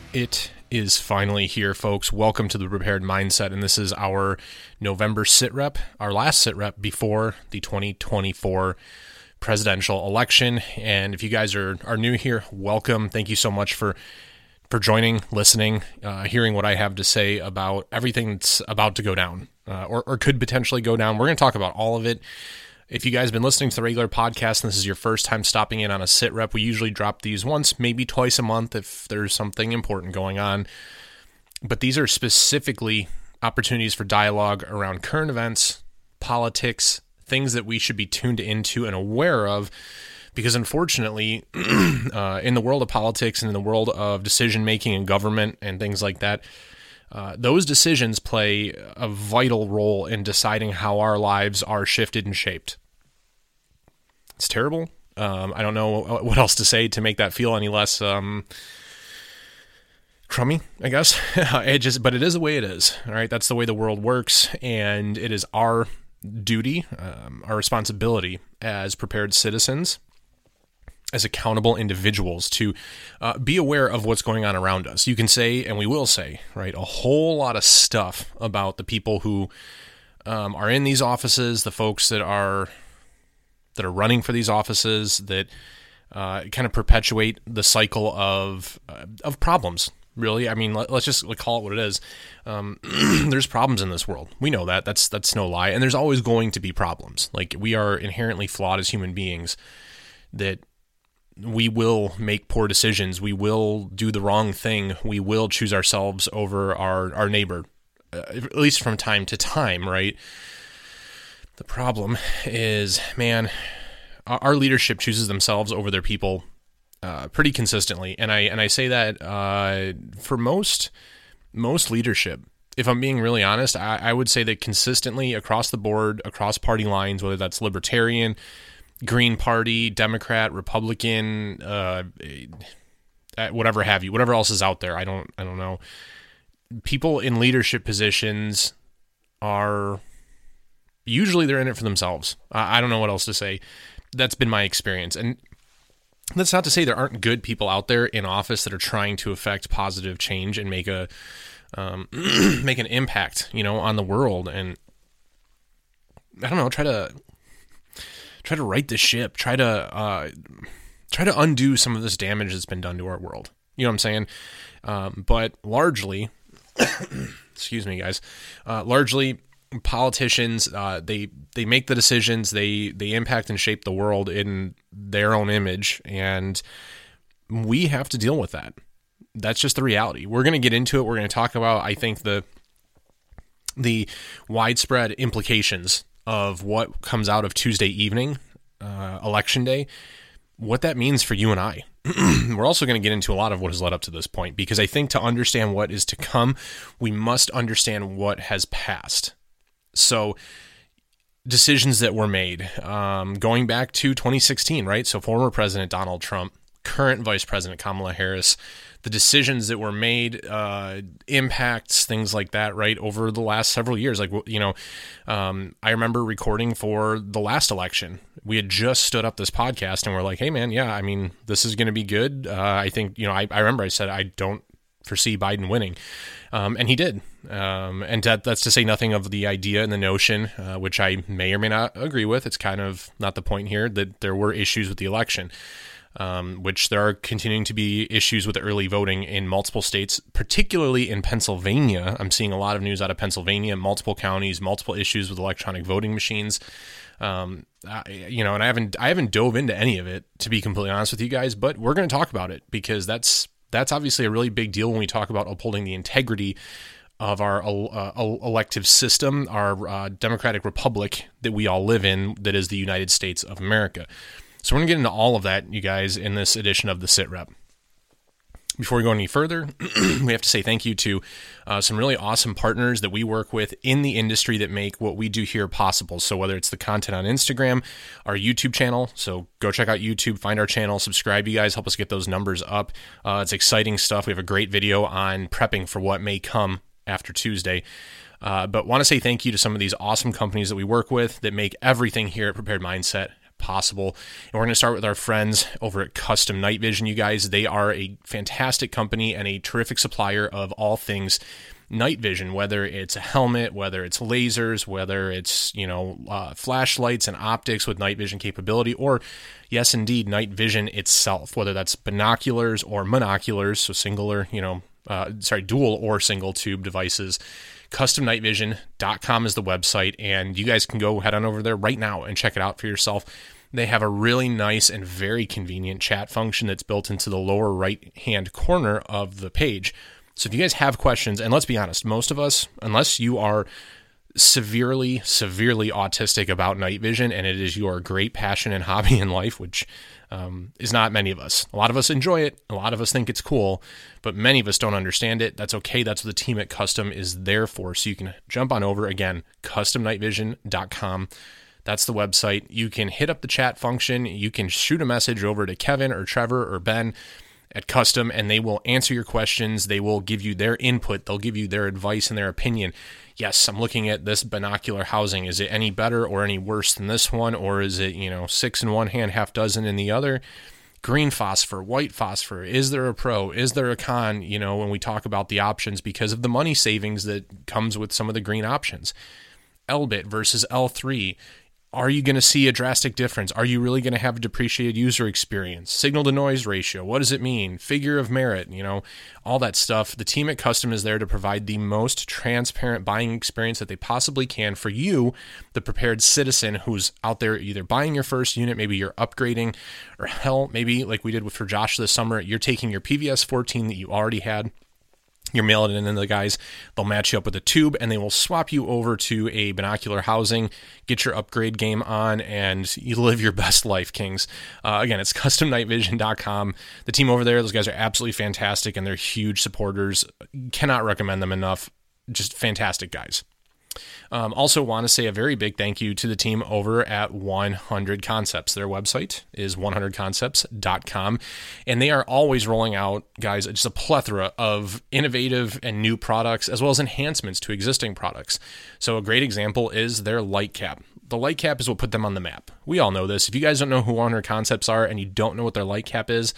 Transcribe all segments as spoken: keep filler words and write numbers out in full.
It is finally here, folks. Welcome to the Prepared Mindset, and this is our November sit rep, our last sit rep before the twenty twenty-four presidential election. And if you guys are, are new here, welcome. Thank you so much for for joining, listening, uh, hearing what I have to say about everything that's about to go down uh, or, or could potentially go down. We're going to talk about all of it. If you guys have been listening to the regular podcast and this is your first time stopping in on a sit rep, we usually drop these once, maybe twice a month if there's something important going on. But these are specifically opportunities for dialogue around current events, politics, things that we should be tuned into and aware of. Because unfortunately, uh, in the world of politics and in the world of decision-making and government and things like that, Uh, those decisions play a vital role in deciding how our lives are shifted and shaped. It's terrible. Um, I don't know what else to say to make that feel any less um, crummy, I guess. it just, but it is the way it is. All right, that's the way the world works, and it is our duty, um, our responsibility as prepared citizens, as accountable individuals, to uh, be aware of what's going on around us. You can say, and we will say, right, a whole lot of stuff about the people who um, are in these offices, the folks that are that are running for these offices, that uh, kind of perpetuate the cycle of uh, of problems. Really, I mean, let, let's just call it what it is. Um, there's problems in this world. We know that. That's that's no lie. And there's always going to be problems. Like, we are inherently flawed as human beings. That we will make poor decisions. We will do the wrong thing. We will choose ourselves over our, our neighbor, uh, at least from time to time, right? The problem is, man, our leadership chooses themselves over their people uh, pretty consistently. And I and I say that uh, for most most leadership, if I'm being really honest, I, I would say that consistently across the board, across party lines, whether that's libertarian, Green Party, Democrat, Republican, uh, whatever have you, whatever else is out there. I don't, I don't know. People in leadership positions are usually they're in it for themselves. I, I don't know what else to say. That's been my experience. And that's not to say there aren't good people out there in office that are trying to affect positive change and make a, um, make an impact, you know, on the world. And I don't know, try to, Try to right the ship. Try to uh, try to undo some of this damage that's been done to our world. You know what I'm saying? Um, but largely, excuse me, guys. Uh, largely, politicians uh, they they make the decisions. They they impact and shape the world in their own image, and we have to deal with that. That's just the reality. We're going to get into it. We're going to talk about, I think, the the widespread implications of what comes out of Tuesday evening, uh, election day, what that means for you and I. We're also going to get into a lot of what has led up to this point, because I think to understand what is to come, we must understand what has passed. So decisions that were made, um, going back to twenty sixteen, right? So former President Donald Trump, current Vice President Kamala Harris, the decisions that were made, uh, impacts, things like that, right, over the last several years. Like, you know, um, I remember recording for the last election. We had just stood up this podcast and we're like, hey, man, yeah, I mean, this is going to be good. Uh, I think, you know, I, I remember I said I don't foresee Biden winning. Um, and he did. Um, and that, that's to say nothing of the idea and the notion, uh, which I may or may not agree with. It's kind of not the point here, that there were issues with the election. Um, which there are continuing to be issues with early voting in multiple states, particularly in Pennsylvania. I'm seeing a lot of news out of Pennsylvania, multiple counties, multiple issues with electronic voting machines. Um, I, you know, and I haven't I haven't dove into any of it, to be completely honest with you guys, but we're going to talk about it, because that's that's obviously a really big deal when we talk about upholding the integrity of our uh, elective system, our uh, democratic republic that we all live in, that is the United States of America. So we're going to get into all of that, you guys, in this edition of the Sit Rep. Before we go any further, we have to say thank you to uh, some really awesome partners that we work with in the industry that make what we do here possible. So whether it's the content on Instagram, our YouTube channel, so go check out YouTube, find our channel, subscribe, you guys, help us get those numbers up. Uh, it's exciting stuff. We have a great video on prepping for what may come after Tuesday. Uh, but want to say thank you to some of these awesome companies that we work with that make everything here at Prepared Mindset possible. And we're going to start with our friends over at Custom Night Vision. You guys, they are a fantastic company and a terrific supplier of all things night vision, whether it's a helmet, whether it's lasers, whether it's, you know, uh, flashlights and optics with night vision capability, or yes, indeed, night vision itself, whether that's binoculars or monoculars, so singular, you know, uh, sorry, dual or single tube devices. custom night vision dot com is the website, and you guys can go head on over there right now and check it out for yourself. They have a really nice and very convenient chat function that's built into the lower right-hand corner of the page. So if you guys have questions, and let's be honest, most of us, unless you are severely, severely autistic about night vision and it is your great passion and hobby in life, which um, is not many of us. A lot of us enjoy it. A lot of us think it's cool, but many of us don't understand it. That's okay. That's what the team at Custom is there for. So you can jump on over, again, custom night vision dot com. That's the website. You can hit up the chat function. You can shoot a message over to Kevin or Trevor or Ben at Custom, and they will answer your questions. They will give you their input. They'll give you their advice and their opinion. Yes, I'm looking at this binocular housing. Is it any better or any worse than this one? Or is it, you know, six in one hand, half dozen in the other? Green phosphor, white phosphor. Is there a pro? Is there a con? You know, when we talk about the options, because of the money savings that comes with some of the green options. Elbit versus L three. Are you going to see a drastic difference? Are you really going to have a depreciated user experience? Signal to noise ratio, what does it mean? Figure of merit, you know, all that stuff. The team at Custom is there to provide the most transparent buying experience that they possibly can for you, the prepared citizen who's out there either buying your first unit, maybe you're upgrading, or hell, maybe like we did for Josh this summer, you're taking your P V S fourteen that you already had, you're mailing it in to the guys, they'll match you up with a tube, and they will swap you over to a binocular housing, get your upgrade game on, and you live your best life, kings. Uh, again, it's custom night vision dot com. The team over there, those guys are absolutely fantastic, and they're huge supporters. Cannot recommend them enough. Just fantastic guys. Um, also want to say a very big thank you to the team over at one hundred Concepts. Their website is one hundred concepts dot com, and they are always rolling out, guys, just a plethora of innovative and new products, as well as enhancements to existing products. So a great example is their light cap. The light cap is what put them on the map. We all know this. If you guys don't know who one hundred Concepts are and you don't know what their light cap is,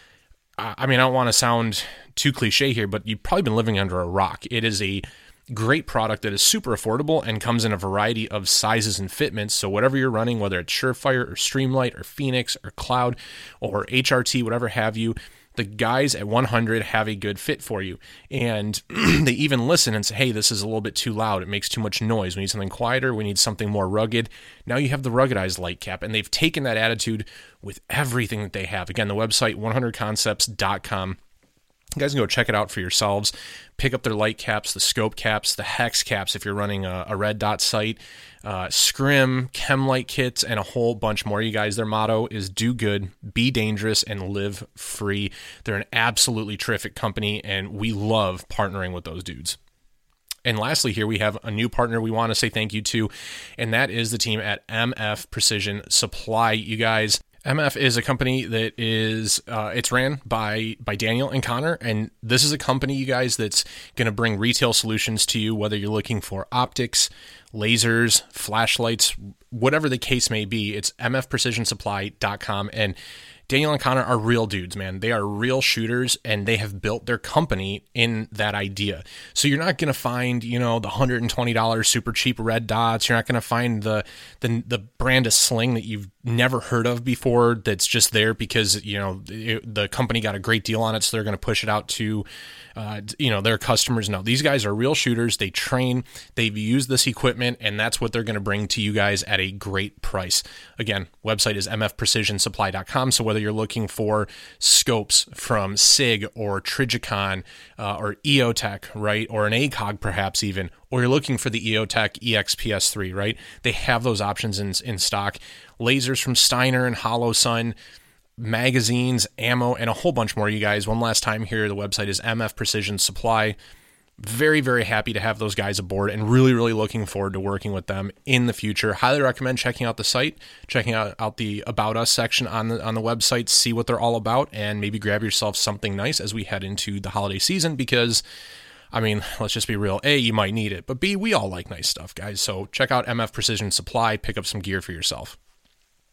I mean, I don't want to sound too cliche here, but you've probably been living under a rock. It is a great product that is super affordable and comes in a variety of sizes and fitments. So whatever you're running, whether it's Surefire or Streamlight or Phoenix or Cloud or H R T, whatever have you, the guys at one hundred have a good fit for you. And they even listen and say, hey, this is a little bit too loud. It makes too much noise. We need something quieter. We need something more rugged. Now you have the ruggedized light cap, and they've taken that attitude with everything that they have. Again, the website, one hundred concepts dot com. You guys can go check it out for yourselves. Pick up their light caps, the scope caps, the hex caps if you're running a, a red dot sight, uh, scrim, chem light kits, and a whole bunch more. You guys, their motto is do good, be dangerous, and live free. They're an absolutely terrific company, and we love partnering with those dudes. And lastly, here we have a new partner we want to say thank you to, and that is the team at M F Precision Supply. You guys, M F is a company that is, uh, it's ran by, by Daniel and Connor, and this is a company, you guys, that's going to bring retail solutions to you, whether you're looking for optics, lasers, flashlights, whatever the case may be. It's m f precision supply dot com, and Daniel and Connor are real dudes, man. They are real shooters, and they have built their company in that idea. So you're not going to find, you know, the one hundred twenty dollars super cheap red dots. You're not going to find the, the the brand of sling that you've never heard of before that's just there because, you know, it, the company got a great deal on it, so they're going to push it out to, uh, you know, their customers. No, these guys are real shooters. They train, they've used this equipment, and that's what they're going to bring to you guys at a great price. Again, website is m f precision supply dot com, so whether you're looking for scopes from SIG or Trijicon uh, or EOTech, right, or an ACOG perhaps even, or you're looking for the EOTech E X P S three, right, they have those options in, in stock. Lasers from Steiner and HoloSun, magazines, ammo, and a whole bunch more, you guys. One last time here, the website is M F Precision Supply. Very, very happy to have those guys aboard and really, really looking forward to working with them in the future. Highly recommend checking out the site, checking out, out the About Us section on the on the website, see what they're all about, and maybe grab yourself something nice as we head into the holiday season because, I mean, let's just be real. A, you might need it, but B, we all like nice stuff, guys. So check out M F Precision Supply, pick up some gear for yourself.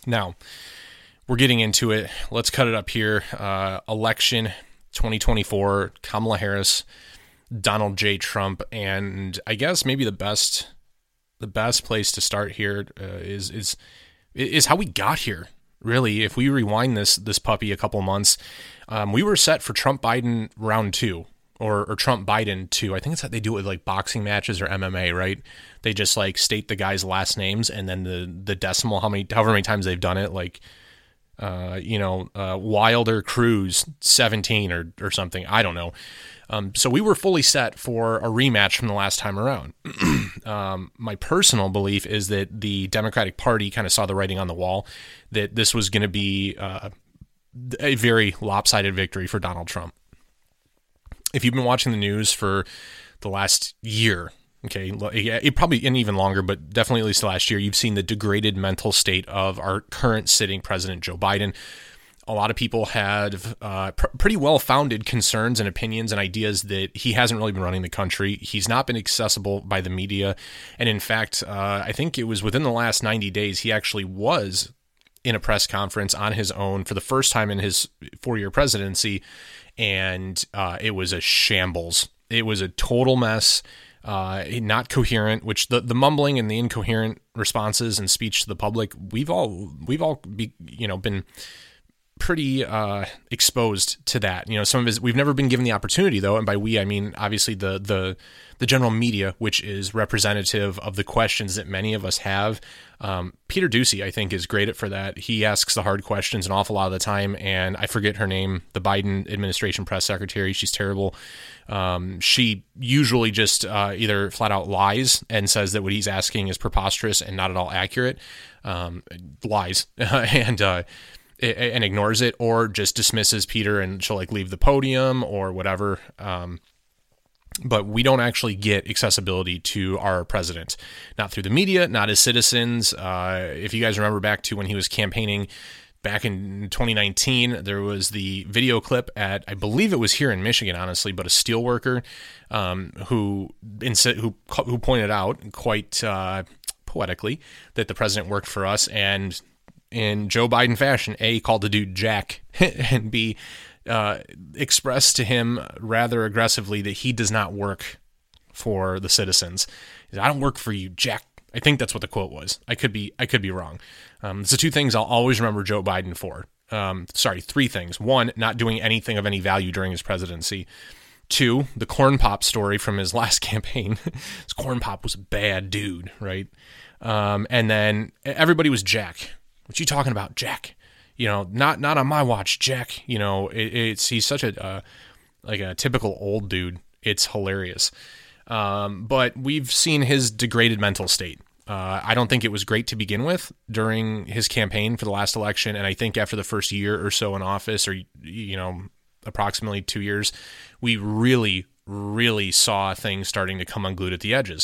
Now, we're getting into it. Let's cut it up here. Uh, election twenty twenty-four, Kamala Harris, Donald J. Trump, and I guess maybe the best the best place to start here uh, is is is how we got here. Really, if we rewind this this puppy a couple months, um, we were set for Trump Biden round two. Or, or Trump Biden too. I think it's how they do it with like boxing matches or M M A, right? They just like state the guys' last names and then the the decimal, how many, however many times they've done it, like, uh, you know, uh, Wilder Cruz seventeen or or something. I don't know. Um, so we were fully set for a rematch from the last time around. um, my personal belief is that the Democratic Party kind of saw the writing on the wall that this was going to be uh, a very lopsided victory for Donald Trump. If you've been watching the news for the last year, okay, it probably and even longer, but definitely at least the last year, you've seen the degraded mental state of our current sitting president, Joe Biden. A lot of people had uh, pr- pretty well-founded concerns and opinions and ideas that he hasn't really been running the country. He's not been accessible by the media. And in fact, uh, I think it was within the last ninety days, he actually was in a press conference on his own for the first time in his four-year presidency. And uh, it was a shambles. It was a total mess, uh, not coherent. Which the, the mumbling and the incoherent responses and speech to the public, we've all we've all be, you know been pretty uh, exposed to that. You know, some of his we've never been given the opportunity though, and by we I mean obviously the the the general media, which is representative of the questions that many of us have. Um, Peter Doocy, I think, is great at for that. He asks the hard questions an awful lot of the time, and I forget her name, the Biden administration press secretary. She's terrible. Um, she usually just uh, either flat out lies and says that what he's asking is preposterous and not at all accurate, um, lies, and uh, and ignores it, or just dismisses Peter and she'll like leave the podium or whatever. Um, But we don't actually get accessibility to our president, not through the media, not as citizens. Uh, if you guys remember back to when he was campaigning back in twenty nineteen, there was the video clip at, I believe it was here in Michigan, honestly, but a steel worker um, who, who who pointed out quite uh, poetically that the president worked for us, and in Joe Biden fashion, A, called the dude Jack, and B, Uh, expressed to him rather aggressively that he does not work for the citizens. He said, "I don't work for you, Jack." I think that's what the quote was. I could be, I could be wrong. Um, it's the two things I'll always remember Joe Biden for. Um, sorry, three things. One, not doing anything of any value during his presidency. Two, the corn pop story from his last campaign. His corn pop was a bad dude, right? Um, and then everybody was Jack. What you talking about, Jack? You know, not not on my watch, Jack. You know, it, it's he's such a uh, like a typical old dude. It's hilarious. Um, but we've seen his degraded mental state. Uh, I don't think it was great to begin with during his campaign for the last election, and I think after the first year or so in office, or you know, approximately two years, we really, really saw things starting to come unglued at the edges.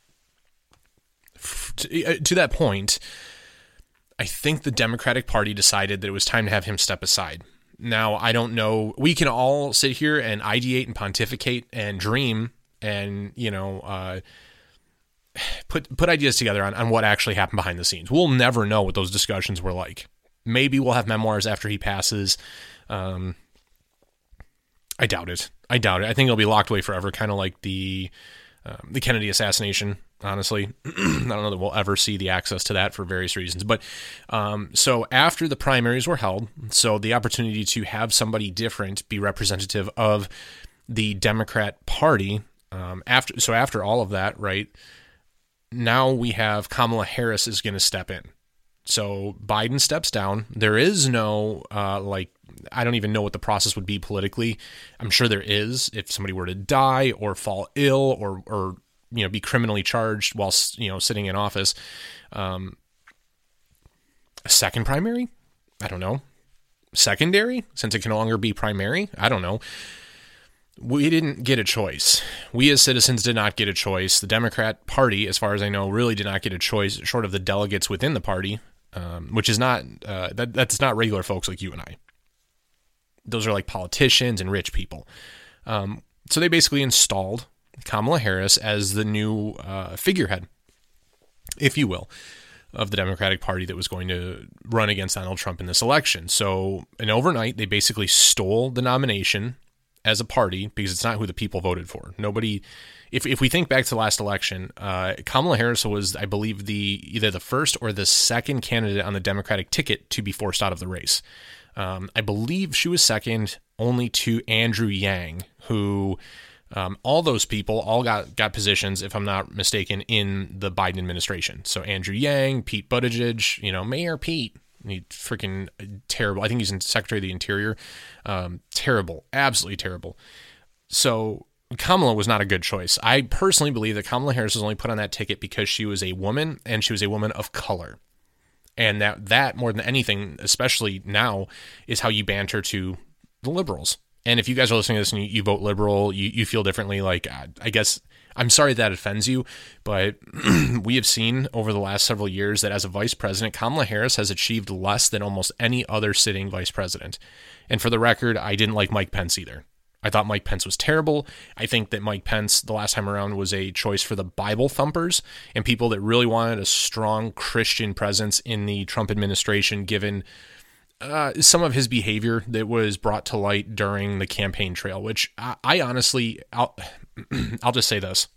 To, to that point, I think the Democratic Party decided that it was time to have him step aside. Now, I don't know. We can all sit here and ideate and pontificate and dream and, you know, uh, put put ideas together on, on what actually happened behind the scenes. We'll never know what those discussions were like. Maybe we'll have memoirs after he passes. Um, I doubt it. I doubt it. I think it'll be locked away forever, kind of like the um, the Kennedy assassination. Honestly, I don't know that we'll ever see the access to that for various reasons. But um, so after the primaries were held, so the opportunity to have somebody different be representative of the Democrat Party, um, after so after all of that, right, now we have Kamala Harris is going to step in. So Biden steps down. There is no, uh, like, I don't even know what the process would be politically. I'm sure there is if somebody were to die or fall ill or, or, you know, be criminally charged while, you know, sitting in office. Um, a second primary? I don't know. Secondary, since it can no longer be primary? I don't know. We didn't get a choice. We as citizens did not get a choice. The Democrat Party, as far as I know, really did not get a choice, short of the delegates within the party, um, which is not, uh, that that's not regular folks like you and I. Those are like politicians and rich people. Um, so they basically installed Kamala Harris as the new uh, figurehead, if you will. of the Democratic Party that was going to run against Donald Trump in this election. So, and overnight, they basically stole the nomination as a party because it's not who the people voted for. Nobody, if if we think back to the last election, uh, Kamala Harris was, I believe, the either the first or the second candidate on the Democratic ticket to be forced out of the race. Um, I believe she was second only to Andrew Yang, who um, all those people all got, got positions, if I'm not mistaken, in the Biden administration. So Andrew Yang, Pete Buttigieg, you know, Mayor Pete, he freaking terrible. I think he's in Secretary of the Interior. Um, terrible, absolutely terrible. So Kamala was not a good choice. I personally believe that Kamala Harris was only put on that ticket because she was a woman and she was a woman of color. And that, that more than anything, especially now, is how you banter to the liberals. And if you guys are listening to this and you, you vote liberal, you, you feel differently, like, I guess, I'm sorry that offends you, but we have seen over the last several years that as a vice president, Kamala Harris has achieved less than almost any other sitting vice president. And for the record, I didn't like Mike Pence either. I thought Mike Pence was terrible. I think that Mike Pence, the last time around, was a choice for the Bible thumpers and people that really wanted a strong Christian presence in the Trump administration, given uh, some of his behavior that was brought to light during the campaign trail, which I, I honestly, I'll, I'll just say this.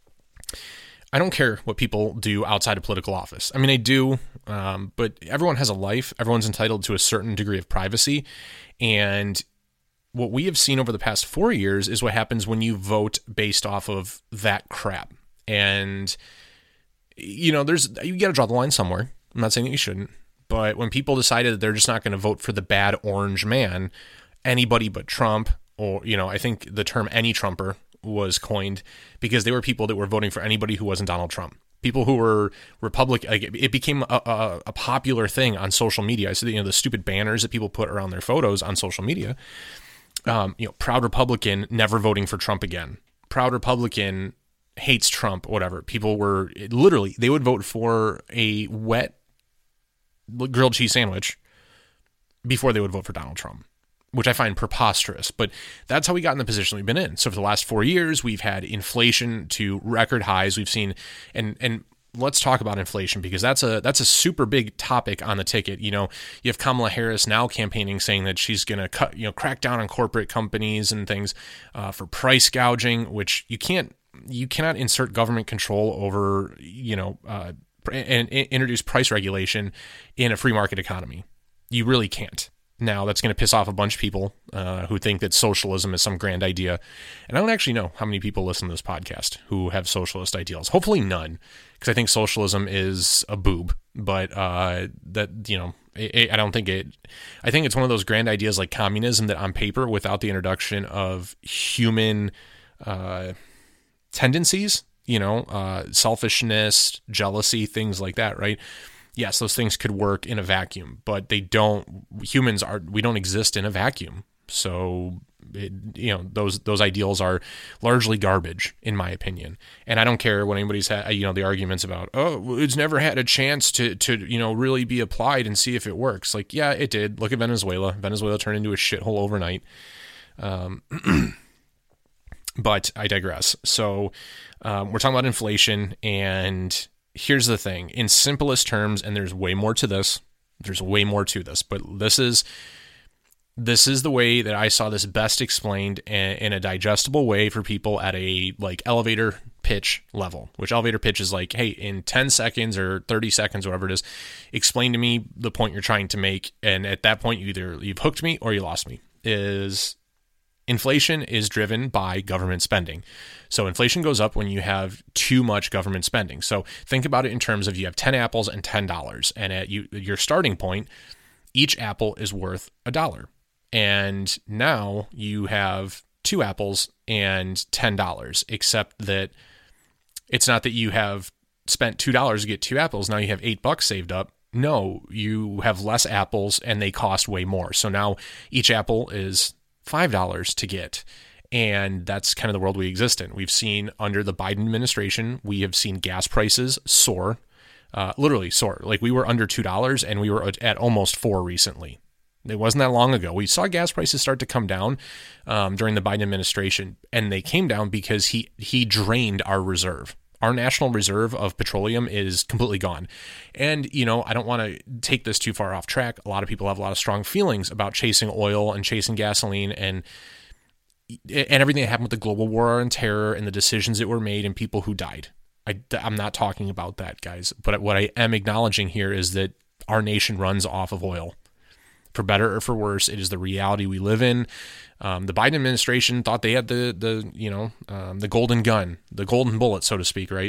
I don't care what people do outside of political office. I mean, I do, um, but everyone has a life. Everyone's entitled to a certain degree of privacy. And what we have seen over the past four years is what happens when you vote based off of that crap. And, you know, there's, you got to draw the line somewhere. I'm not saying that you shouldn't, but when people decided that they're just not going to vote for the bad orange man, anybody but Trump, or, you know, I think the term any Trumper was coined because they were people that were voting for anybody who wasn't Donald Trump. People who were Republican, like it became a, a, a popular thing on social media. I see, you know, the stupid banners that people put around their photos on social media. Um, you know, proud Republican, never voting for Trump again. Proud Republican hates Trump, whatever. People were literally, they would vote for a wet grilled cheese sandwich before they would vote for Donald Trump, which I find preposterous. But that's how we got in the position we've been in. So for the last four years, we've had inflation to record highs. We've seen, and and let's talk about inflation because that's a that's a super big topic on the ticket. You know, you have Kamala Harris now campaigning, saying that she's going to cut, you know, crack down on corporate companies and things uh, for price gouging, which you can't, you cannot insert government control over, you know, uh, and, and introduce price regulation in a free market economy. You really can't. Now, that's going to piss off a bunch of people uh, who think that socialism is some grand idea. And I don't actually know how many people listen to this podcast who have socialist ideals. Hopefully none, because I think socialism is a boob. But uh, that, you know, it, I don't think it, I think it's one of those grand ideas like communism that on paper, without the introduction of human uh, tendencies, you know, uh, selfishness, jealousy, things like that, right? Yes, those things could work in a vacuum, but they don't. Humans are, we don't exist in a vacuum. So, it, you know, those those ideals are largely garbage, in my opinion. And I don't care what anybody's had, you know, the arguments about, oh, it's never had a chance to, to, you know, really be applied and see if it works. Like, yeah, it did. Look at Venezuela. Venezuela turned into a shithole overnight. Um, but I digress. So um, we're talking about inflation, and here's the thing, in simplest terms, and there's way more to this, there's way more to this, but this is, this is the way that I saw this best explained in, in a digestible way for people at a like elevator pitch level, which elevator pitch is like, hey, in ten seconds or thirty seconds, whatever it is, explain to me the point you're trying to make. And at that point, you either you've hooked me or you lost me. Is inflation is driven by government spending. So inflation goes up when you have too much government spending. So think about it in terms of you have ten apples and ten dollars. And at you, your starting point, each apple is worth a dollar. And now you have two apples and ten dollars, except that it's not that you have spent two dollars to get two apples. Now you have eight bucks saved up. No, you have less apples and they cost way more. So now each apple is five dollars to get. And that's kind of the world we exist in. We've seen under the Biden administration, we have seen gas prices soar, uh, literally soar. Like we were under two dollars and we were at almost four recently. It wasn't that long ago. We saw gas prices start to come down um, during the Biden administration, and they came down because he he drained our reserve. Our our national reserve of petroleum is completely gone. And, you know, I don't want to take this too far off track. A lot of people have a lot of strong feelings about chasing oil and chasing gasoline and and everything that happened with the global war on terror and the decisions that were made and people who died. I, I'm not talking about that, guys. But what I am acknowledging here is that our nation runs off of oil. For better or for worse, it is the reality we live in. Um, the Biden administration thought they had the, the you know, um, the golden gun, the golden bullet, so to speak, right?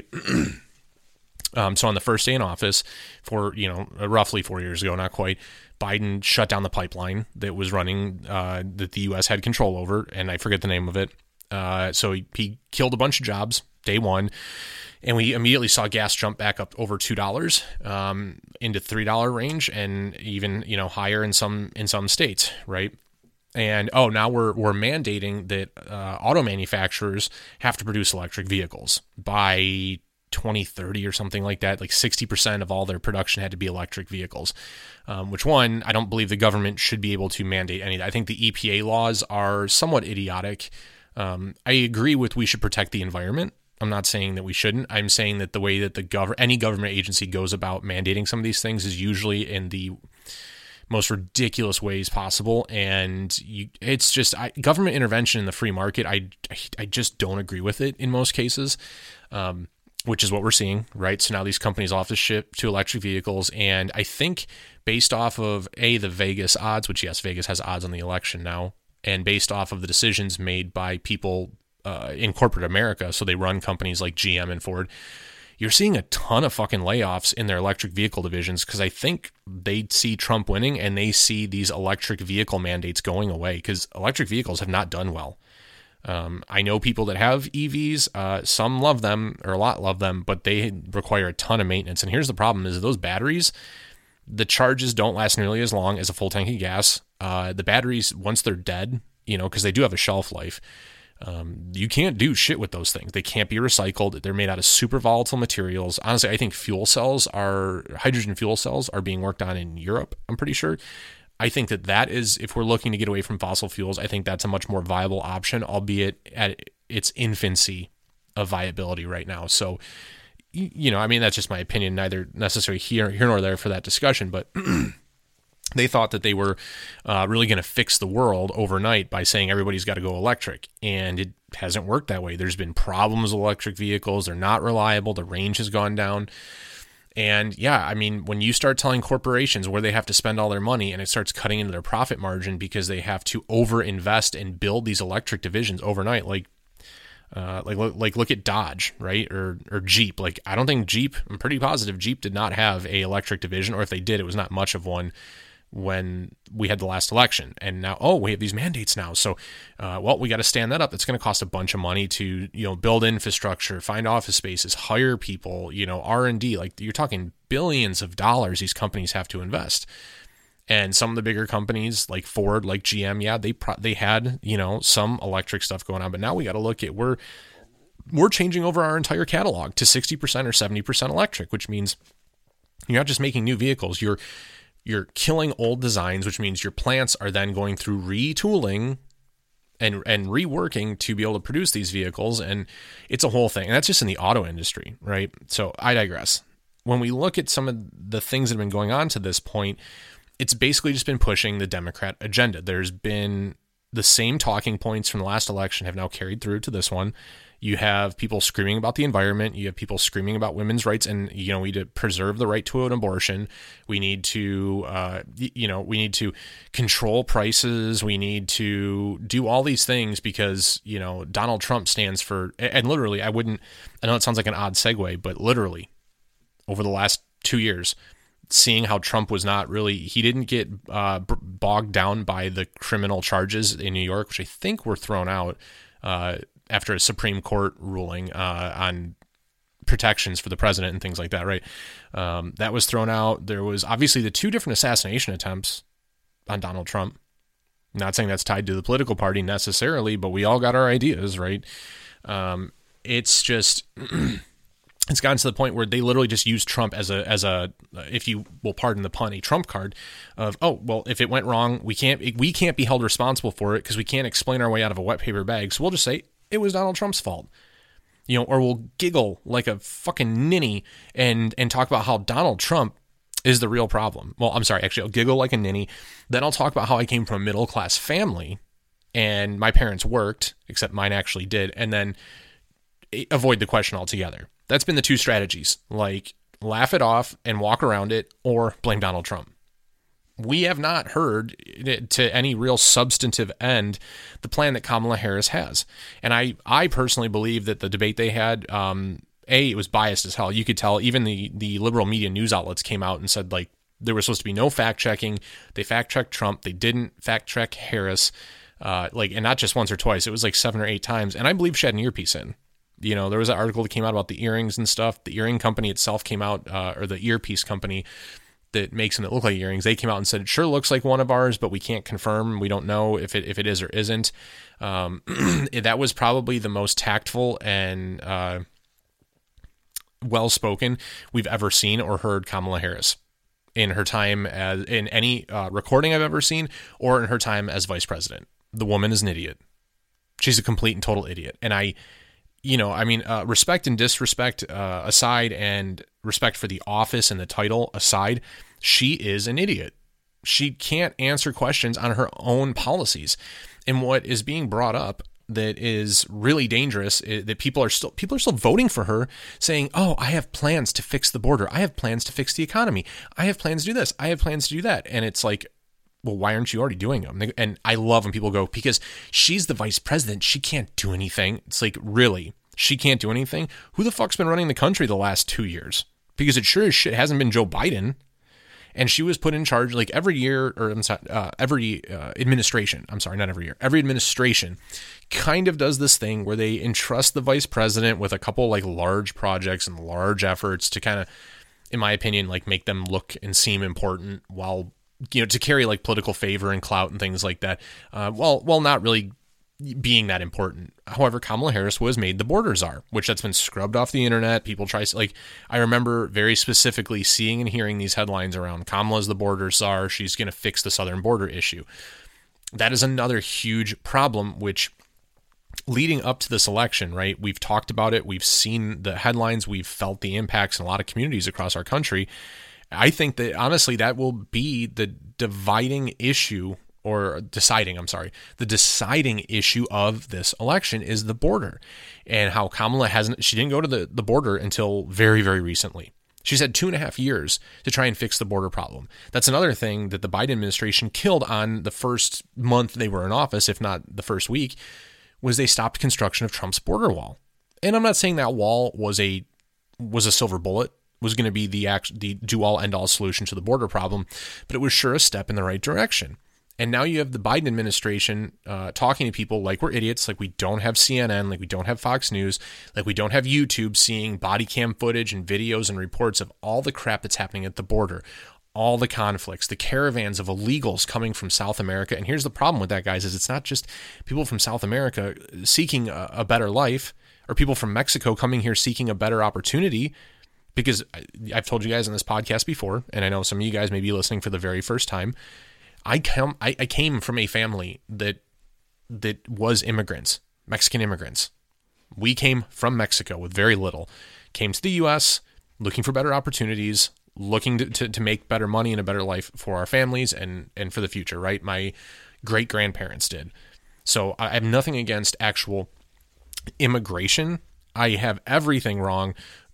um, so on the first day in office, for, you know, roughly four years ago, not quite, Biden shut down the pipeline that was running, uh, that the U S had control over, and I forget the name of it. Uh, so he, he killed a bunch of jobs, day one. And we immediately saw gas jump back up over two dollars um, into three dollars range, and even, you know, higher in some in some states, right? And oh, now we're we're mandating that uh, auto manufacturers have to produce electric vehicles by twenty thirty or something like that. Like sixty percent of all their production had to be electric vehicles. Um, which one, I don't believe the government should be able to mandate any. I think the E P A laws are somewhat idiotic. Um, I agree with we should protect the environment. I'm not saying that we shouldn't. I'm saying that the way that the gov- any government agency goes about mandating some of these things is usually in the most ridiculous ways possible. And you, it's just I, government intervention in the free market. I, I just don't agree with it in most cases, um, which is what we're seeing, right? So now these companies all have to ship to electric vehicles. And I think based off of, A, the Vegas odds, which, yes, Vegas has odds on the election now, and based off of the decisions made by people Uh, in corporate America, so they run companies like G M and Ford, you're seeing a ton of fucking layoffs in their electric vehicle divisions because I think they see Trump winning and they see these electric vehicle mandates going away because electric vehicles have not done well. Um, I know people that have E Vs, uh, some love them, or a lot love them, but they require a ton of maintenance. And here's the problem is those batteries, the charges don't last nearly as long as a full tank of gas. Uh, the batteries, once they're dead, you know, because they do have a shelf life, Um, you can't do shit with those things. They can't be recycled. They're made out of super volatile materials. Honestly, I think fuel cells are, hydrogen fuel cells are being worked on in Europe, I'm pretty sure. I think that that is, if we're looking to get away from fossil fuels, I think that's a much more viable option, albeit at its infancy of viability right now. So, you know, I mean, that's just my opinion, neither necessarily here, here nor there for that discussion, but they thought that they were uh, really going to fix the world overnight by saying everybody's got to go electric. And it hasn't worked that way. There's been problems with electric vehicles. They're not reliable. The range has gone down. And yeah, I mean, when you start telling corporations where they have to spend all their money and it starts cutting into their profit margin because they have to overinvest and build these electric divisions overnight, like Uh, like, like look at Dodge, right? Or, or Jeep. Like, I don't think Jeep, I'm pretty positive Jeep did not have a electric division, or if they did, it was not much of one when we had the last election. And now, oh, we have these mandates now. So, uh, well, we got to stand that up. It's going to cost a bunch of money to, you know, build infrastructure, find office spaces, hire people, you know, R and D, like you're talking billions of dollars these companies have to invest. And some of the bigger companies like Ford, like G M, yeah, they pro- they had, you know, some electric stuff going on, but now we got to look at we're we're changing over our entire catalog to sixty percent or seventy percent electric, which means you're not just making new vehicles, you're you're killing old designs, which means your plants are then going through retooling and and reworking to be able to produce these vehicles, and it's a whole thing. And that's just in the auto industry, right? So I digress. When we look at some of the things that have been going on to this point, it's basically just been pushing the Democrat agenda. There's been the same talking points from the last election have now carried through to this one. You have people screaming about the environment. You have people screaming about women's rights, and you know we need to preserve the right to an abortion. We need to, uh, you know, we need to control prices. We need to do all these things because you know Donald Trump stands for. And literally, I wouldn't. I know it sounds like an odd segue, but literally, over the last two years. Seeing how Trump was not really, he didn't get uh, bogged down by the criminal charges in New York, which I think were thrown out uh, after a Supreme Court ruling uh, on protections for the president and things like that, right? Um, that was thrown out. There was obviously the two different assassination attempts on Donald Trump. Not saying that's tied to the political party necessarily, but we all got our ideas, right? Um, it's just... It's gotten to the point where they literally just use Trump as a, as a, if you will pardon the pun, a trump card of, oh, well, if it went wrong, we can't, we can't be held responsible for it because we can't explain our way out of a wet paper bag. So we'll just say it was Donald Trump's fault. you know, or will giggle like a fucking ninny and and talk about how Donald Trump is the real problem. Well, I'm sorry, actually, I'll giggle like a ninny. Then I'll talk about how I came from a middle-class family and my parents worked, except mine actually did, and then avoid the question altogether. That's been the two strategies, like laugh it off and walk around it, or blame Donald Trump. We have not heard to any real substantive end the plan that Kamala Harris has. And I, I personally believe that the debate they had, um, A, it was biased as hell. You could tell even the, the liberal media news outlets came out and said, like, there was supposed to be no fact checking. They fact checked Trump. They didn't fact check Harris. Uh, like, and not just once or twice. It was like seven or eight times. And I believe she had an earpiece in. You know, there was an article that came out about the earrings and stuff. The earring company itself came out, uh, or the earpiece company that makes them that look like earrings, they came out and said it sure looks like one of ours, but we can't confirm. We don't know if it if it is or isn't. Um, that was probably the most tactful and uh, well-spoken we've ever seen or heard Kamala Harris in her time as in any uh, recording I've ever seen, or in her time as vice president. The woman is an idiot. She's a complete and total idiot. And I, you know, I mean, uh, respect and disrespect uh, aside, and respect for the office and the title aside, she is an idiot. She can't answer questions on her own policies. And what is being brought up that is really dangerous is that people are still people are still voting for her, saying, "Oh, I have plans to fix the border. I have plans to fix the economy. I have plans to do this. I have plans to do that." And it's like, well, why aren't you already doing them? And I love when people go, because she's the vice president, she can't do anything. It's like, really? She can't do anything? Who the fuck's been running the country the last two years? Because it sure as shit hasn't been Joe Biden. And she was put in charge like every year, or I'm sorry, uh, every uh, administration, I'm sorry, not every year, every administration kind of does this thing where they entrust the vice president with a couple like large projects and large efforts to kind of, in my opinion, like make them look and seem important, while, you know, to carry like political favor and clout and things like that. Uh, well, well, not really being that important. However, Kamala Harris was made the border czar, which that's been scrubbed off the internet. People try, like, I remember very specifically seeing and hearing these headlines around Kamala's the border czar. She's going to fix the southern border issue. That is another huge problem, which leading up to this election, right? We've talked about it. We've seen the headlines. We've felt the impacts in a lot of communities across our country. I think that honestly, that will be the dividing issue, or deciding, I'm sorry, the deciding issue of this election is the border, and how Kamala hasn't, she didn't go to the, the border until very, very recently. She's had two and a half years to try and fix the border problem. That's another thing that the Biden administration killed on the first month they were in office, if not the first week, was they stopped construction of Trump's border wall. And I'm not saying that wall was a, was a silver bullet, was going to be the act, the do-all, end-all solution to the border problem, but it was sure a step in the right direction. And now you have the Biden administration uh, talking to people like we're idiots, like we don't have C N N, like we don't have Fox News, like we don't have YouTube, seeing body cam footage and videos and reports of all the crap that's happening at the border, all the conflicts, the caravans of illegals coming from South America. And here's the problem with that, guys, is it's not just people from South America seeking a, a better life, or people from Mexico coming here seeking a better opportunity. Because I've told you guys on this podcast before, and I know some of you guys may be listening for the very first time, I come, I, I came from a family that that was immigrants, Mexican immigrants. We came from Mexico with very little, came to the U S looking for better opportunities, looking to, to, to make better money and a better life for our families and, and for the future, right? My great-grandparents did. So I have nothing against actual immigration. I have everything wrong,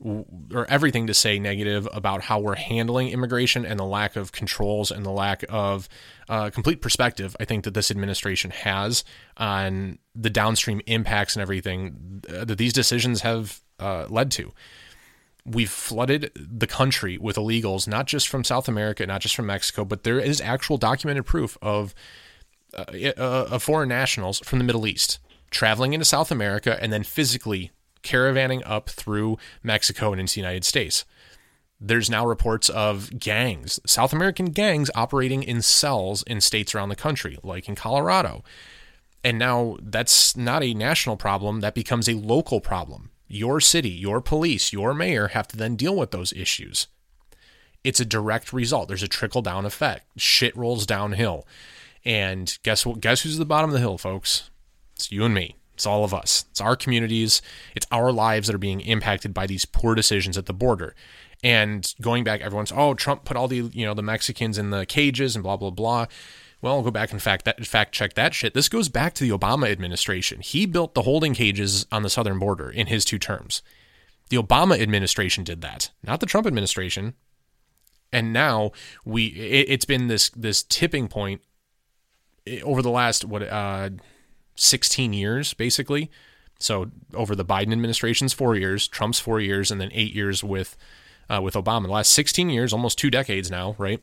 or everything to say negative about how we're handling immigration and the lack of controls and the lack of uh, complete perspective I think that this administration has on the downstream impacts and everything that these decisions have uh, led to. We've flooded the country with illegals, not just from South America, not just from Mexico, but there is actual documented proof of, uh, uh, of foreign nationals from the Middle East traveling into South America and then physically caravanning up through Mexico and into the United States. There's now reports of gangs, South American gangs operating in cells in states around the country, like in Colorado. And now that's not a national problem. That becomes a local problem. Your city, your police, your mayor have to then deal with those issues. It's a direct result. There's a trickle-down effect. Shit rolls downhill. And guess what? Guess who's at the bottom of the hill, folks? It's you and me. It's all of us. It's our communities. It's our lives that are being impacted by these poor decisions at the border. And going back, everyone's, oh, Trump put all the, you know, the Mexicans in the cages and blah, blah, blah. Well, I'll go back and fact that fact check that shit. This goes back to the Obama administration. He built the holding cages on the southern border in his two terms. The Obama administration did that, not the Trump administration. And now we, it, it's been this this tipping point over the last, what, uh, sixteen years, basically. So over the Biden administration's four years, Trump's four years, and then eight years with uh, with Obama. The last sixteen years, almost two decades now, right?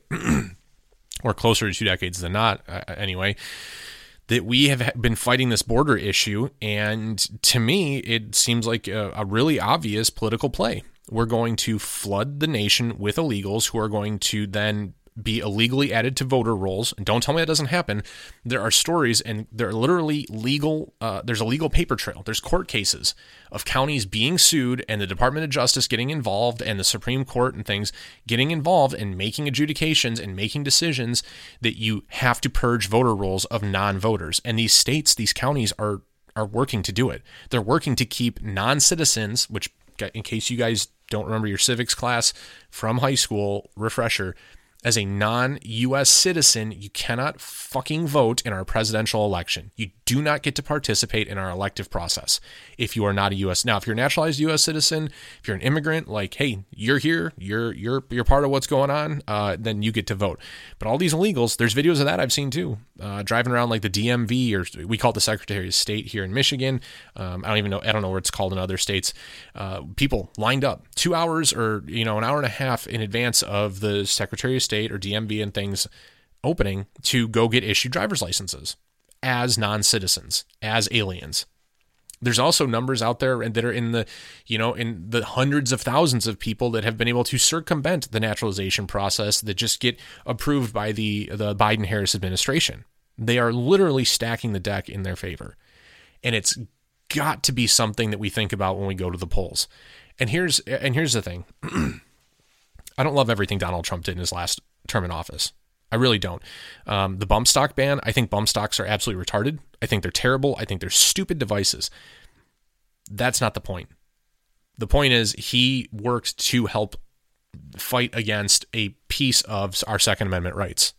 Or closer to two decades than not, uh, anyway, that we have been fighting this border issue. And to me, it seems like a, a really obvious political play. We're going to flood the nation with illegals who are going to then be illegally added to voter rolls. And don't tell me that doesn't happen. There are stories, and there are literally legal, uh, there's a legal paper trail. There's court cases of counties being sued and the Department of Justice getting involved and the Supreme Court and things getting involved and making adjudications and making decisions that you have to purge voter rolls of non-voters. And these states, these counties are, are working to do it. They're working to keep non-citizens, which, in case you guys don't remember your civics class from high school, refresher, as a non-U S citizen, you cannot fucking vote in our presidential election. You do not get to participate in our elective process if you are not a U S. Now, if you're a naturalized U S citizen, if you're an immigrant, like, hey, you're here, you're you're you're part of what's going on, uh, then you get to vote. But all these illegals, there's videos of that I've seen too, uh, driving around like the D M V, or we call it the Secretary of State here in Michigan. Um, I don't even know, I don't know where it's called in other states. Uh, people lined up two hours or, you know, an hour and a half in advance of the Secretary of State or D M V and things opening to go get issued driver's licenses as non-citizens, as aliens. There's also numbers out there that are in the, you know, in the hundreds of thousands of people that have been able to circumvent the naturalization process that just get approved by the, the Biden-Harris administration. They are literally stacking the deck in their favor. And it's got to be something that we think about when we go to the polls. And here's, and here's the thing. I don't love everything Donald Trump did in his last term in office. I really don't. Um, the bump stock ban, I think bump stocks are absolutely retarded. I think they're terrible. I think they're stupid devices. That's not the point. The point is he worked to help fight against a piece of our Second Amendment rights.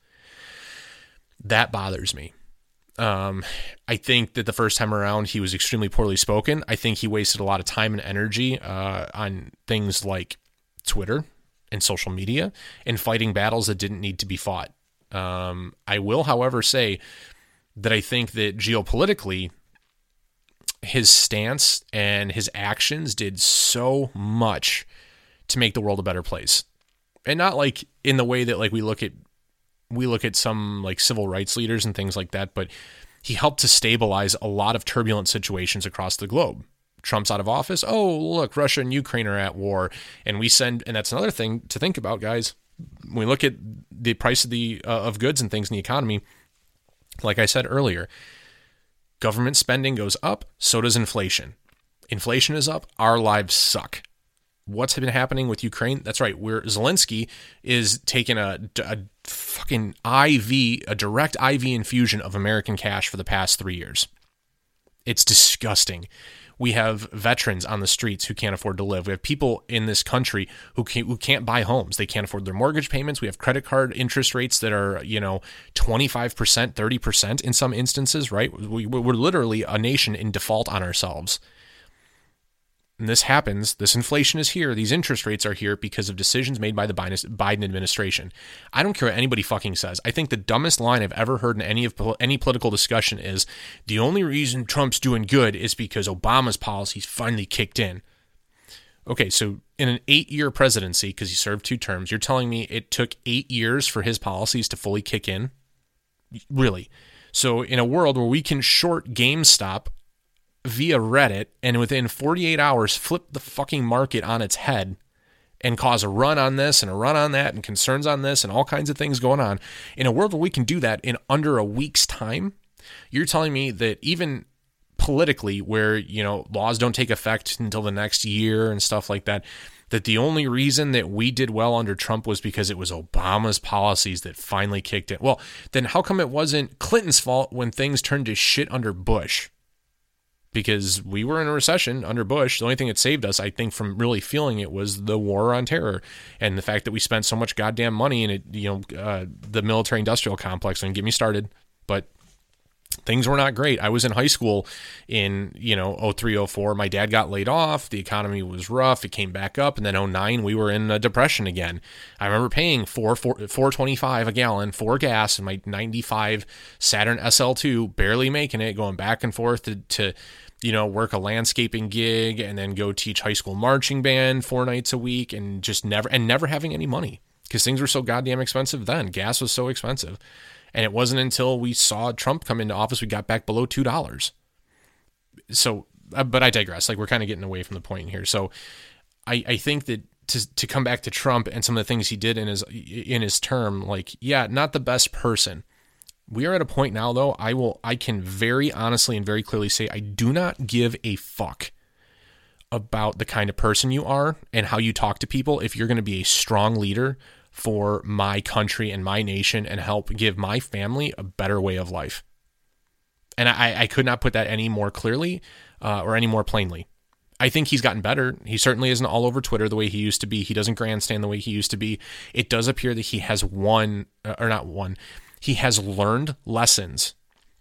That bothers me. Um, I think that the first time around he was extremely poorly spoken. I think he wasted a lot of time and energy uh, on things like Twitter and social media and fighting battles that didn't need to be fought. Um, I will, however, say that I think that geopolitically, his stance and his actions did so much to make the world a better place. And not like in the way that like we look at we look at some like civil rights leaders and things like that, but he helped to stabilize a lot of turbulent situations across the globe. Trump's out of office. Oh, look, Russia and Ukraine are at war. And we send, and that's another thing to think about, guys. When we look at the price of the uh, of goods and things in the economy, like I said earlier, government spending goes up, so does inflation. Inflation is up, our lives suck. What's been happening with Ukraine? That's right, where Zelensky is taking a, a fucking I V, a direct I V infusion of American cash for the past three years. It's disgusting. We have veterans on the streets who can't afford to live. We have people in this country who can't, who can't buy homes. They can't afford their mortgage payments. We have credit card interest rates that are, you know, twenty-five percent, thirty percent in some instances, right? We, we're literally a nation in default on ourselves. And this happens, this inflation is here, these interest rates are here because of decisions made by the Biden administration. I don't care what anybody fucking says. I think the dumbest line I've ever heard in any of any political discussion is, the only reason Trump's doing good is because Obama's policies finally kicked in. Okay, so in an eight-year presidency, because he served two terms, you're telling me it took eight years for his policies to fully kick in? Really? So in a world where we can short GameStop via Reddit and within forty-eight hours flip the fucking market on its head and cause a run on this and a run on that and concerns on this and all kinds of things going on, in a world where we can do that in under a week's time, you're telling me that even politically, where, you know, laws don't take effect until the next year and stuff like that, that the only reason that we did well under Trump was because it was Obama's policies that finally kicked in? Well, then how come it wasn't Clinton's fault when things turned to shit under Bush? because we were in a recession under Bush. The only thing that saved us, I think, from really feeling it was the war on terror and the fact that we spent so much goddamn money in it, you know, uh, the military industrial complex. And get me started, but things were not great. I was in high school in, you know, oh three, oh four. My dad got laid off. The economy was rough. It came back up. And then oh nine, we were in a depression again. I remember paying four, four, four twenty-five a gallon for gas in my ninety-five Saturn S L two, barely making it, going back and forth to, to, you know, work a landscaping gig and then go teach high school marching band four nights a week and just never, and never having any money because things were so goddamn expensive then. Gas was so expensive. And it wasn't until we saw Trump come into office we got back below two dollars. So, but I digress. Like, we're kind of getting away from the point here. So I, I think that to to come back to Trump and some of the things he did in his in his term, like, yeah, not the best person. We are at a point now, though, I will I can very honestly and very clearly say I do not give a fuck about the kind of person you are and how you talk to people if you're going to be a strong leader for my country and my nation and help give my family a better way of life. And I, I could not put that any more clearly uh, or any more plainly. I think he's gotten better. He certainly isn't all over Twitter the way he used to be. He doesn't grandstand the way he used to be. It does appear that he has won, uh, or not won, he has learned lessons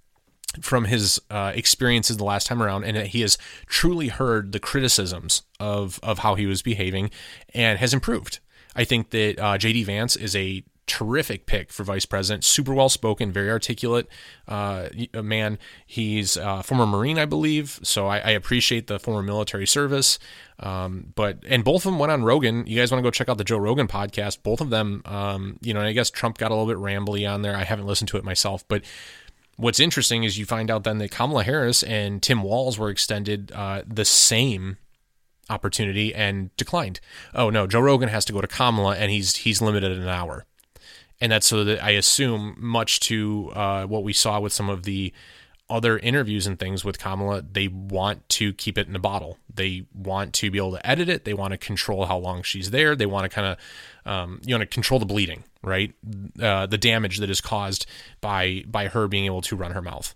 from his uh, experiences the last time around, and that he has truly heard the criticisms of, of how he was behaving and has improved. I think that uh, J D Vance is a terrific pick for vice president, super well-spoken, very articulate uh, man. He's a former Marine, I believe, so I, I appreciate the former military service. Um, but and both of them went on Rogan. You guys want to go check out the Joe Rogan podcast? Both of them, um, you know, and I guess Trump got a little bit rambly on there. I haven't listened to it myself, but what's interesting is you find out then that Kamala Harris and Tim Walz were extended uh, the same opportunity and declined. Oh no, Joe Rogan has to go to Kamala and he's he's limited an hour. And that's so that I assume much to uh, what we saw with some of the other interviews and things with Kamala, they want to keep it in a bottle. They want to be able to edit it. They want to control how long she's there. They want to kind of, um, you know, control the bleeding, right? Uh, the damage that is caused by by her being able to run her mouth.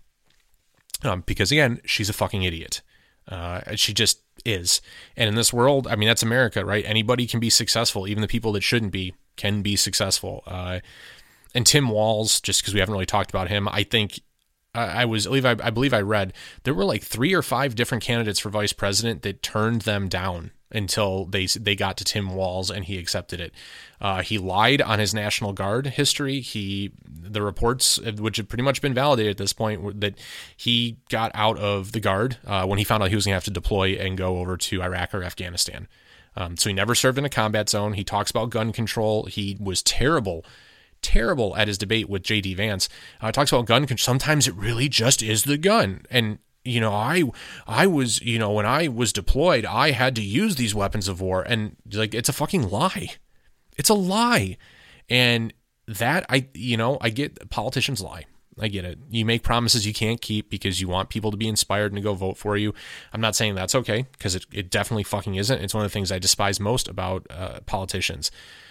Um, because again, she's a fucking idiot. Uh, she just is. And in this world, I mean, that's America, right? Anybody can be successful. Even the people that shouldn't be can be successful. Uh, and Tim Walz, just because we haven't really talked about him, I think I, I was, I believe I, I believe I read there were like three or five different candidates for vice president that turned them down until they they got to Tim Walz and he accepted it. Uh, he lied on his National Guard history. He the reports, which have pretty much been validated at this point, were that he got out of the Guard uh, when he found out he was going to have to deploy and go over to Iraq or Afghanistan. Um, so he never served in a combat zone. He talks about gun control. He was terrible, terrible at his debate with J D Vance. Uh, talks about gun control. Sometimes it really just is the gun. And you know, I, I was, you know, when I was deployed, I had to use these weapons of war, and like, it's a fucking lie. It's a lie. And that I, you know, I get politicians lie. I get it. You make promises you can't keep because you want people to be inspired and to go vote for you. I'm not saying that's okay, because it, it definitely fucking isn't. It's one of the things I despise most about uh, politicians.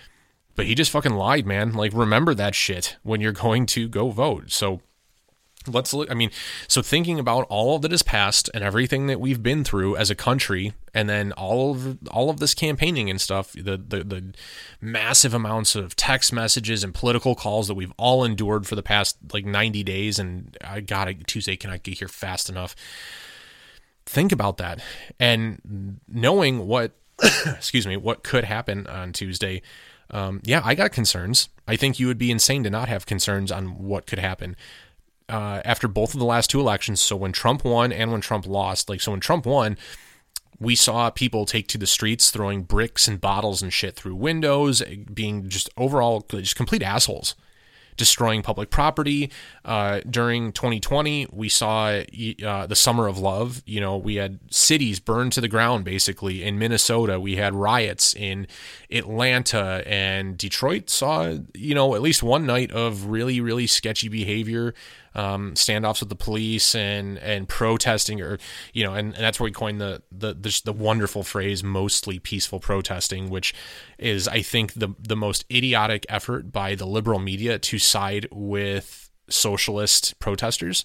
But he just fucking lied, man. Like, remember that shit when you're going to go vote. So let's look, I mean, so thinking about all that has passed and everything that we've been through as a country, and then all of all of this campaigning and stuff, the, the the massive amounts of text messages and political calls that we've all endured for the past like ninety days, and I got Tuesday cannot get here fast enough. Think about that, and knowing what, excuse me, what could happen on Tuesday. Um, yeah, I got concerns. I think you would be insane to not have concerns on what could happen. Uh, after both of the last two elections, so when Trump won and when Trump lost, like, so when Trump won, we saw people take to the streets throwing bricks and bottles and shit through windows, being just overall just complete assholes, destroying public property. Uh, during twenty twenty, we saw uh, the Summer of Love. You know, we had cities burned to the ground, basically. In Minnesota, we had riots. In Atlanta and Detroit saw, you know, at least one night of really, really sketchy behavior, um, standoffs with the police and, and protesting, or, you know, and, and that's where we coined the, the, the, the wonderful phrase, mostly peaceful protesting, which is, I think, the, the most idiotic effort by the liberal media to side with socialist protesters.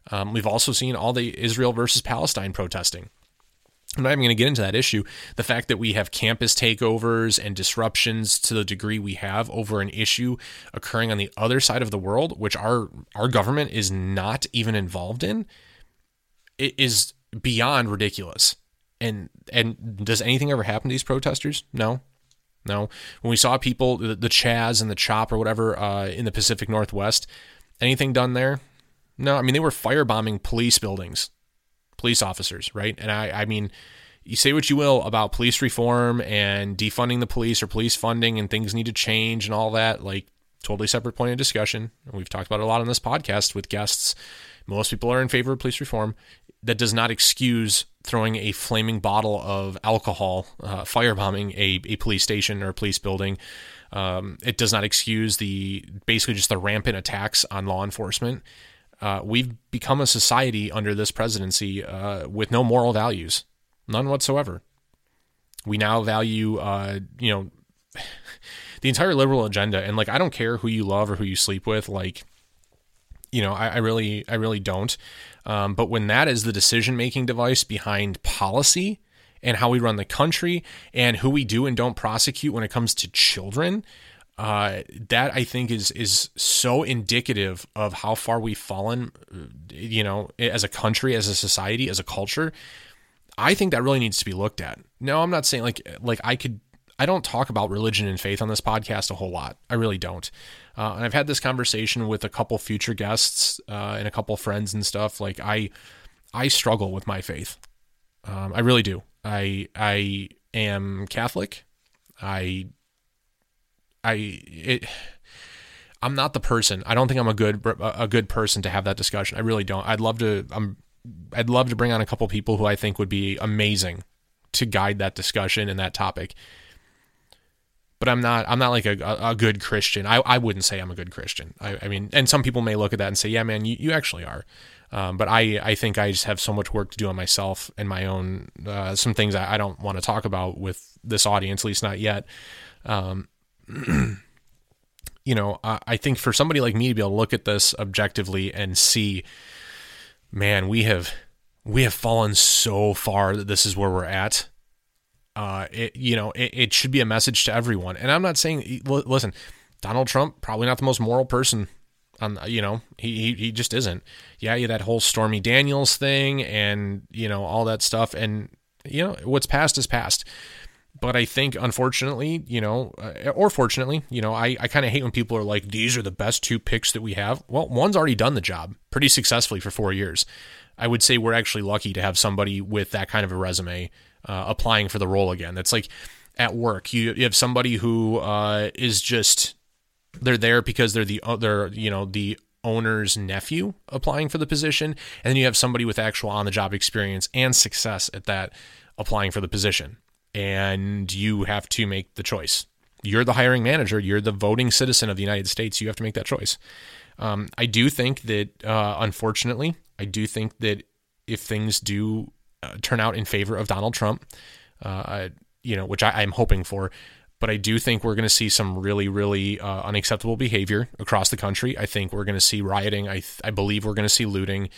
Um, we've also seen all the Israel versus Palestine protesting. I'm not even going to get into that issue. The fact that we have campus takeovers and disruptions to the degree we have over an issue occurring on the other side of the world, which our our government is not even involved in, it is beyond ridiculous. And and does anything ever happen to these protesters? No. No. When we saw people, the, the Chaz and the Chop or whatever uh, in the Pacific Northwest, anything done there? No. I mean, they were firebombing police buildings. Police officers, right? And I, I mean, you say what you will about police reform and defunding the police or police funding and things need to change and all that, like totally separate point of discussion. And we've talked about it a lot on this podcast with guests. Most people are in favor of police reform. That does not excuse throwing a flaming bottle of alcohol, uh, firebombing a, a police station or a police building. Um, it does not excuse the basically just the rampant attacks on law enforcement. Uh, we've become a society under this presidency uh, with no moral values, none whatsoever. We now value, uh, you know, the entire liberal agenda. And like, I don't care who you love or who you sleep with. Like, you know, I, I really, I really don't. Um, but when that is the decision-making device behind policy and how we run the country and who we do and don't prosecute when it comes to children, Uh, that I think is is so indicative of how far we've fallen, you know, as a country, as a society, as a culture. I think that really needs to be looked at. No, I'm not saying like like I could. I don't talk about religion and faith on this podcast a whole lot. I really don't. Uh, and I've had this conversation with a couple future guests uh, and a couple friends and stuff. Like I, I struggle with my faith. Um, I really do. I I am Catholic. I. I it, I'm not the person. I don't think I'm a good a good person to have that discussion. I really don't. I'd love to. I'm. I'd love to bring on a couple people who I think would be amazing to guide that discussion and that topic. But I'm not. I'm not like a, a good Christian. I, I wouldn't say I'm a good Christian. I, I mean, and some people may look at that and say, "Yeah, man, you, you actually are." Um, but I, I think I just have so much work to do on myself and my own uh, some things I, I don't want to talk about with this audience, at least not yet. Um, you know, I, I think for somebody like me to be able to look at this objectively and see, man, we have we have fallen so far that this is where we're at. Uh, it, you know, it, it should be a message to everyone. And I'm not saying, listen, Donald Trump, probably not the most moral person. Um, you know, he, he he just isn't. Yeah, yeah, that whole Stormy Daniels thing and, you know, all that stuff. And, you know, what's past is past. But I think, unfortunately, you know, uh, or fortunately, you know, I, I kind of hate when people are like, these are the best two picks that we have. Well, one's already done the job pretty successfully for four years. I would say we're actually lucky to have somebody with that kind of a resume uh, applying for the role again. That's like at work. You, you have somebody who uh, is just, they're there because they're the, they're, you know, the owner's nephew applying for the position. And then you have somebody with actual on-the-job experience and success at that applying for the position. And you have to make the choice. You're the hiring manager. You're the voting citizen of the United States. You have to make that choice. Um, I do think that, uh, unfortunately, I do think that if things do uh, turn out in favor of Donald Trump, uh, you know, which I, I'm hoping for, but I do think we're going to see some really, really uh, unacceptable behavior across the country. I think we're going to see rioting. I th- I believe we're going to see looting.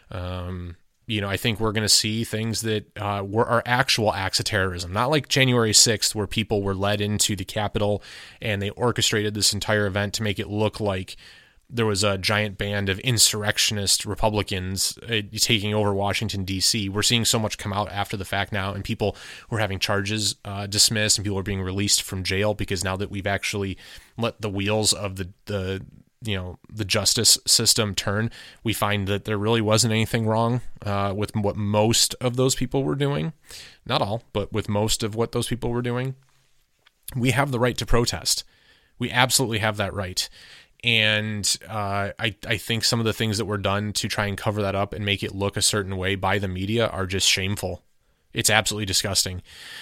Um, You know, I think we're going to see things that uh, were are actual acts of terrorism, not like January sixth, where people were led into the Capitol and they orchestrated this entire event to make it look like there was a giant band of insurrectionist Republicans uh, taking over Washington, D C. We're seeing so much come out after the fact now, and people were having charges uh, dismissed, and people are being released from jail because now that we've actually let the wheels of the the you know, the justice system turn, we find that there really wasn't anything wrong uh, with what most of those people were doing. Not all, but with most of what those people were doing. We have the right to protest. We absolutely have that right. And uh, I, I think some of the things that were done to try and cover that up and make it look a certain way by the media are just shameful. It's absolutely disgusting.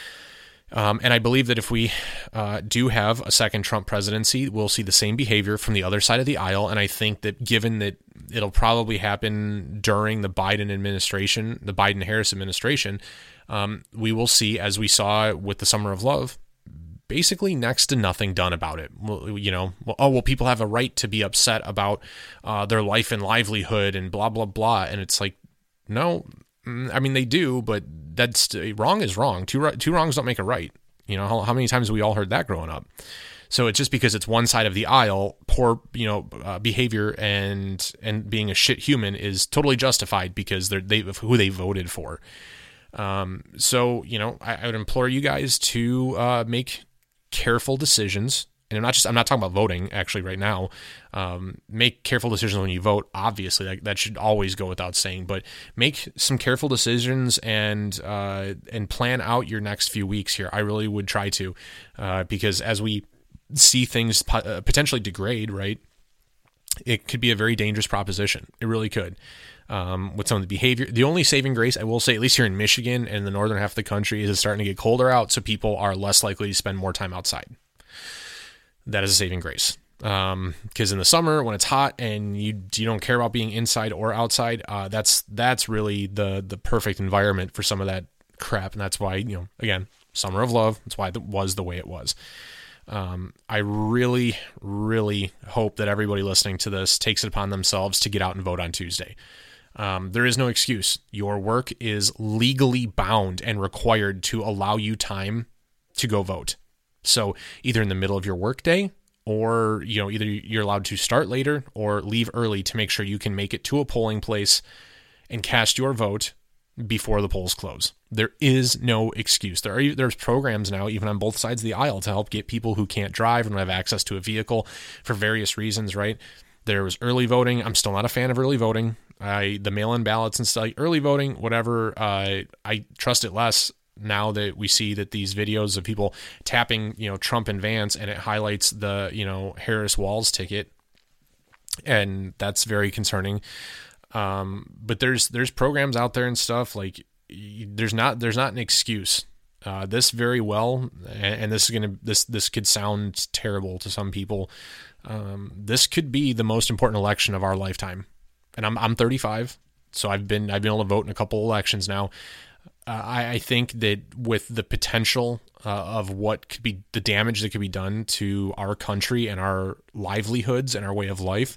Um, and I believe that if we uh, do have a second Trump presidency, we'll see the same behavior from the other side of the aisle. And I think that given that it'll probably happen during the Biden administration, the Biden-Harris administration, um, we will see, as we saw with the Summer of Love, basically next to nothing done about it. Well, you know, well, oh, well, people have a right to be upset about uh, their life and livelihood and blah, blah, blah. And it's like, no, I mean, they do, but that's wrong is wrong. Two, two wrongs don't make a right. You know, how, how many times have we all heard that growing up? So it's just because it's one side of the aisle, poor, you know, uh, behavior and and being a shit human is totally justified because they're they who they voted for. Um, so you know, I, I would implore you guys to uh, make careful decisions. And I'm not just I'm not talking about voting actually right now. Um, make careful decisions when you vote. Obviously, that, that should always go without saying. But make some careful decisions and uh, and plan out your next few weeks here. I really would try to, uh, because as we see things po- potentially degrade, right? It could be a very dangerous proposition. It really could. Um, with some of the behavior, the only saving grace, I will say, at least here in Michigan and the northern half of the country, is it's starting to get colder out, so people are less likely to spend more time outside. That is a saving grace. Um, because in the summer when it's hot and you you don't care about being inside or outside, uh, that's that's really the the perfect environment for some of that crap, and that's why, you know, again, summer of love. That's why it was the way it was. Um, I really, really hope that everybody listening to this takes it upon themselves to get out and vote on Tuesday. Um, there is no excuse. Your work is legally bound and required to allow you time to go vote. So either in the middle of your workday, or, you know, either you're allowed to start later or leave early to make sure you can make it to a polling place and cast your vote before the polls close. There is no excuse. There are there's programs now, even on both sides of the aisle, to help get people who can't drive and don't have access to a vehicle for various reasons, right? There was early voting. I'm still not a fan of early voting. I the mail-in ballots and stuff, early voting, whatever. Uh, I trust it less now that we see that these videos of people tapping, you know, Trump and Vance, and it highlights the, you know, Harris Walz ticket, and that's very concerning. Um, but there's, there's programs out there and stuff like there's not, there's not an excuse. Uh, this very well, and, and this is going to, this, this could sound terrible to some people. Um, this could be the most important election of our lifetime. And I'm, I'm thirty-five. So I've been, I've been able to vote in a couple elections now. Uh, I, I think that with the potential uh, of what could be the damage that could be done to our country and our livelihoods and our way of life,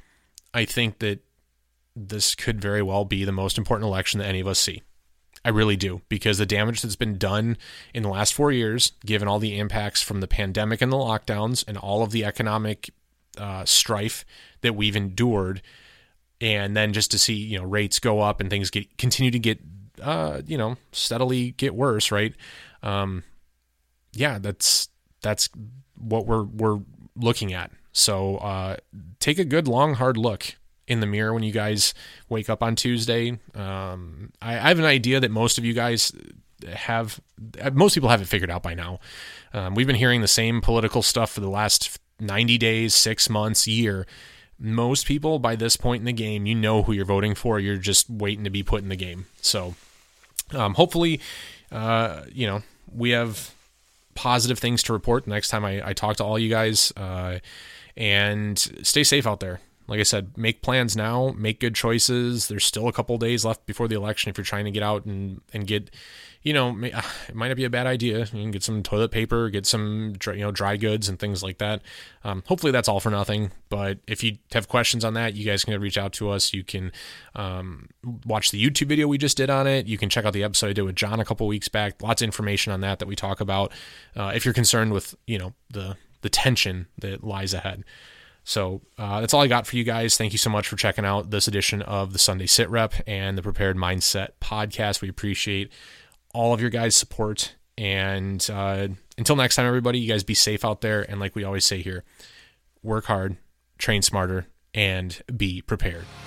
I think that this could very well be the most important election that any of us see. I really do, because the damage that's been done in the last four years, given all the impacts from the pandemic and the lockdowns and all of the economic uh, strife that we've endured, and then just to see, you know, rates go up and things get continue to get, uh, you know, steadily get worse, right? Um, yeah, that's that's what we're we're looking at. So uh, take a good, long, hard look in the mirror when you guys wake up on Tuesday. Um, I, I have an idea that most of you guys have, most people have it figured out by now. Um, we've been hearing the same political stuff for the last ninety days, six months, year. Most people by this point in the game, you know who you're voting for. You're just waiting to be put in the game. So um, hopefully, uh, you know, we have positive things to report the next time I, I talk to all you guys, uh, and stay safe out there. Like I said, make plans now, make good choices. There's still a couple days left before the election. If you're trying to get out and, and get, you know, it might not be a bad idea. You can get some toilet paper, get some, you know, dry goods and things like that. Um, hopefully that's all for nothing. But if you have questions on that, you guys can reach out to us. You can um, watch the YouTube video we just did on it. You can check out the episode I did with John a couple weeks back. Lots of information on that that we talk about. Uh, if you're concerned with, you know, the the tension that lies ahead. So uh, that's all I got for you guys. Thank you so much for checking out this edition of the Sunday Sit Rep and the Prepared Mindset podcast. We appreciate all of your guys' support. And uh, until next time, everybody, you guys be safe out there. And like we always say here, work hard, train smarter, and be prepared.